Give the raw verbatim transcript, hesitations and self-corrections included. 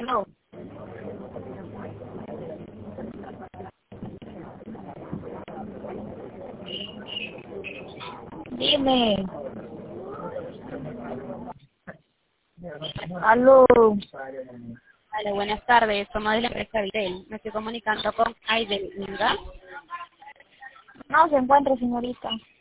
Aló. Dime. Aló. Hola, buenas tardes. Somos de la empresa Vitel. Me estoy comunicando con Aidel, ¿verdad? No se encuentra, señorita.